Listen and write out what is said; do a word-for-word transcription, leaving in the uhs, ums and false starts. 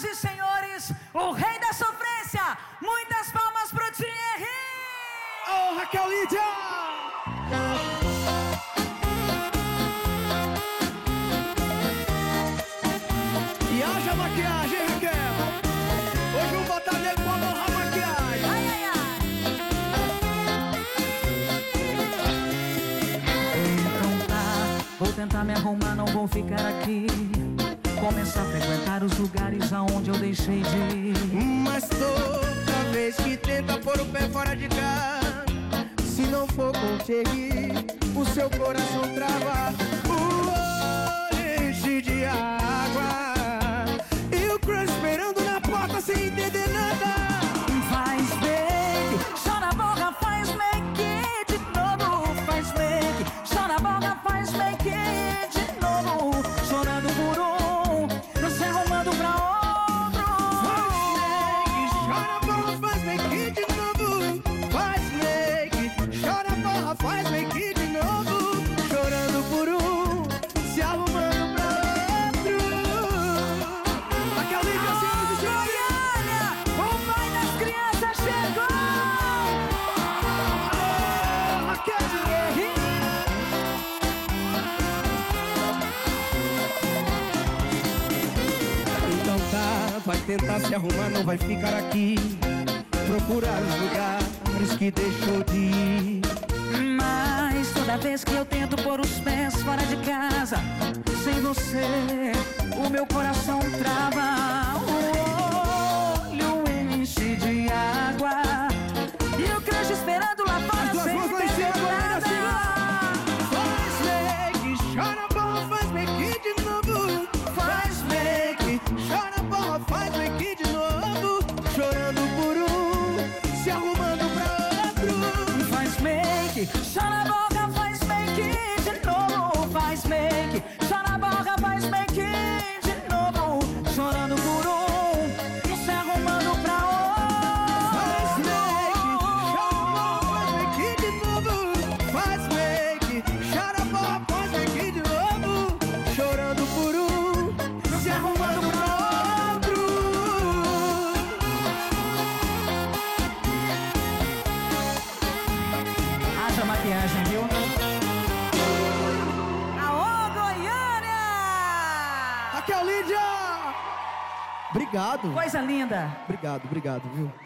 e senhores, o rei da sofrência. Muitas palmas pro Thierry! Ô, Raquel Lídia! E haja maquiagem, Raquel! Hoje vamos botar nele com a borra maquiagem! Ai, ai, ai! Então tá, vou tentar me arrumar, não vou ficar aqui. Começar a frequentar os lugares aonde eu deixei de ir. Mas toda vez que tenta pôr o pé fora de casa, se não for com Thierry, o seu coração trava. O olho enche de água e o crush esperando na porta sem entender nada. Faz make, chora a boca, faz make de novo. Faz make, chora a boca, faz make de novo. Chorando por um, não se arrumando pra outro. Faz make, chora a boca, faz make de novo. Faz make, chora a boca, faz make de novo. Chorando por um, se arrumando pra outro. Aquela liga assim de Goiânia, o pai das crianças chegou. Então tá, vai tentar se arrumar, não vai ficar aqui. Procurar os lugares que deixou de ir. Mas toda vez que eu tento pôr os pés fora de casa, sem você, o meu coração trava. O olho enche de água e o crush esperando lá fora sem entender nada. Faz make, chora a borra, faz make de novo. Faz make, chora a borra, faz make de novo. Chorando por um, se arrumando pra outro. Faz make, chora a boca, faz make de novo. Faz make, chora a boca, faz make de novo. Chorando por um, se arrumando pra Faz outro. make, chora a borra, faz make de novo. Faz make, chora a borra, faz make de novo. Chorando por um, se arrumando pra outro. Haja maquiagem, viu? Aô, Goiânia! Raquel Lídia! Obrigado. Coisa linda. Obrigado, obrigado, viu?